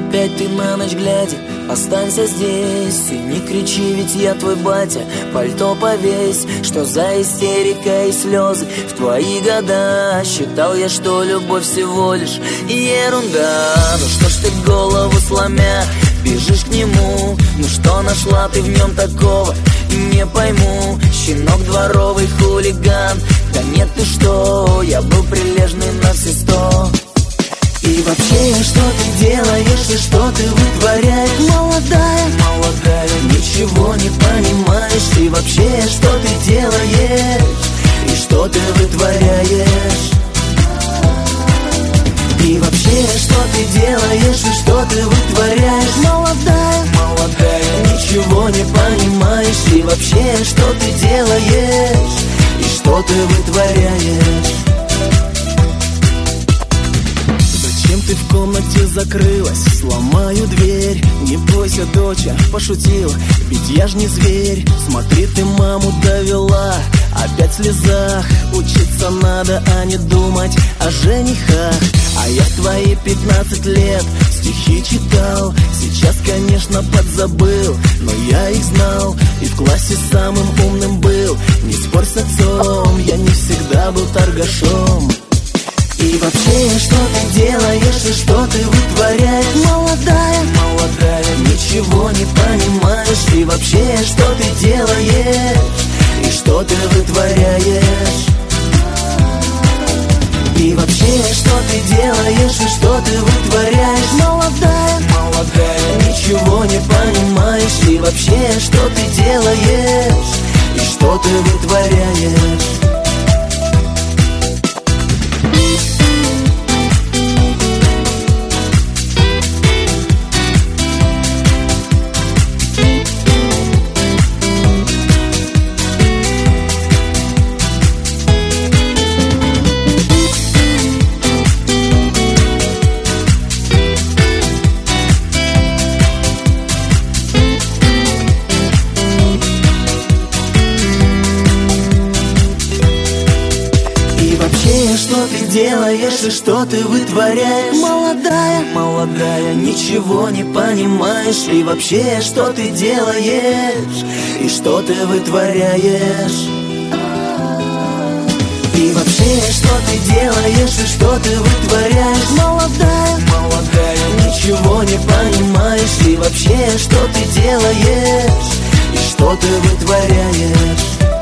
опять ты на ночь глядя? Останься здесь и не кричи, ведь я твой батя. Пальто повесь, что за истерика и слезы. В твои года считал я, что любовь всего лишь ерунда. Ну что ж ты голову сломя бежишь к нему? Ну что нашла ты в нем такого? Не пойму, щенок дворовый хулиган. Да нет, ты что, я был прилежный на все 100. И вообще, что ты делаешь и что ты вытворяешь? Молодая, ничего не понимаешь. И вообще, что ты делаешь и что ты вытворяешь? И вообще, что ты делаешь и что ты вытворяешь? Молодая, ничего не понимаешь. И вообще, что ты делаешь и что ты вытворяешь? Зачем ты в комнате закрылась? Сломаю дверь. Не бойся, доча, пошутил, ведь я ж не зверь. Смотри, ты маму довела, опять в слезах. Учиться надо, а не думать о женихах. А я в твои 15 лет стихи читал. Сейчас, конечно, подзабыл, но я их знал. И в классе самым умным был. Не спорь с отцом, я не всегда был торгашом. И вообще, что ты делаешь и что ты вытворяешь? Молодая, ничего не понимаешь. И вообще, что ты делаешь и что ты вытворяешь? И вообще, что ты делаешь и что ты вытворяешь? Молодая, ничего не понимаешь. И вообще, что ты делаешь и что ты вытворяешь? Что ты делаешь и что ты вытворяешь? Молодая, ничего не понимаешь. И вообще, что ты делаешь и что ты вытворяешь? И вообще, что ты делаешь и что ты вытворяешь? Молодая, ничего не понимаешь. И вообще, что ты делаешь и что ты вытворяешь?